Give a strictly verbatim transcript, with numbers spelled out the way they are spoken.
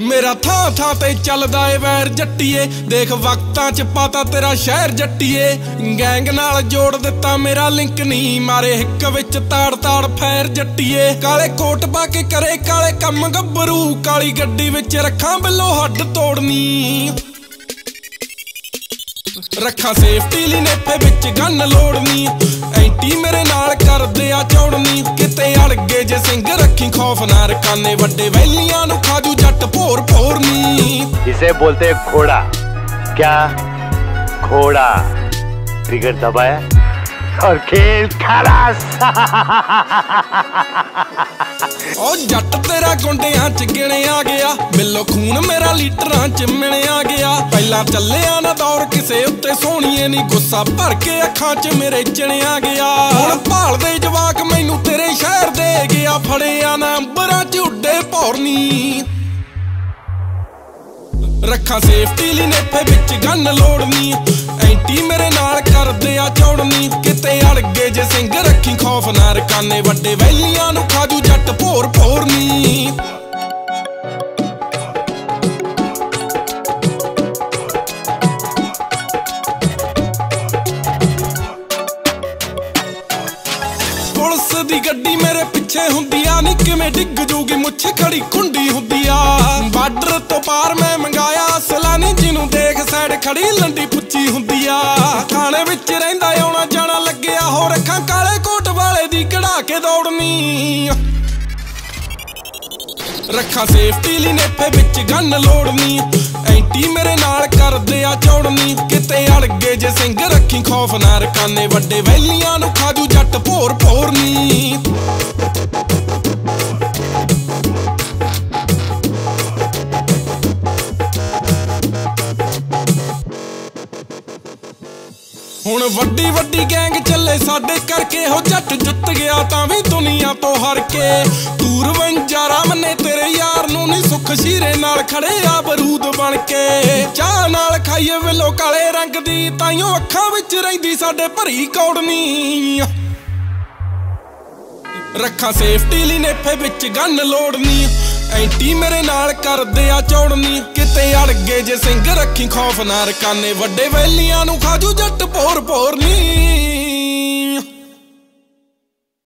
मेरा थां थां ते चलदा ए वैर जट्टीए, देख वक्तां च पाता तेरा शहर जट्टीए। गैंग नाल जोड़ दिता मेरा लिंक नी, मारे हिक विच ताड़ ताड़ फैर जट्टीए। काले कोट पा के करे काले कम गब्बरू, काली गड्डी विच रखां बिलो हड्ड तोड़नी। रखा सेफ्टी ली नेफे विच गन लोड़नी, एंटी मेरे नाल करदे आ चौड़नी। किते अड़गे जे सिंग रखी खौफ ना रकाने, वड्डे वैलियां नू खाजू जट भोर भोरनी। इसे बोलते घोड़ा, क्या घोड़ा ट्रिगर दबाया और खेल खलास। ओ जट तेरा गुंडियां च गिणिया गया, मिलो खून मेरा लीटरां च मिणिया गया। पहला चलिया ना दौर किसे उत्ते सोहणीए नी, गुस्सा भर के अखां च मेरे चिणिया गया। हुण भालदे जवाक मैनू तेरे शहर दे गया, फड़िया ना अंबरां च उड्डे भौरनी। रखा सेफ्टी ली नेफे विच गन लोड़नी, एंटी मेरे नाल करदे आ चौड़नी। किते अड़गे जे सिंग रखी खौफ ना रकाने, वड्डे वैलियां नू खाजू जट भोर भोरनी। पुलिस दी गड्डी मेरे पिछे हुंदिया नी, किवें डिग जूगी मुछ खड़ी खुंडी हुंदिया। बार्डर तो पार मैं मंगाया असला नी, जिनू देख सैड खड़ी लंडी पुच्ची हुंदिया। थाने विच रहिंदा आउणा जाना लग्गिया, हो रखां काले कोट वाले दी कढ़ा के दौड़नी। रखा सेफ्टी ली नेफे विच गन लोड़नी, एंटी मेरे नाल करदे आ चौड़नी। किते अड़गे जे सिंग रखी खौफ ना रकाने, वड्डे वैलियां नू खाजू जट भोर भोरनी। हुण वड्डी वड्डी गैंग चले साडे करके, हो जट जुत गया तां भी दुनिया तो हर के। तूर वंजारा मन्ने तेरे यार नू नी, सुख शीरे नाल खड़े आ बरूद बन के। चाह नाल खाइए विलो काले रंग दी, ताइयों अखां विच रहिंदी साडे भरी कौड़नी। रखा सेफ्टी ली नेफे विच गन लोड़नी, एंटी मेरे नाल करदे आ चौड़नी। किते अड़गे जे सिंग रखी खौफ ना रकाने, वड्डे वैलियां नू खाजू जट भोर भोरनी।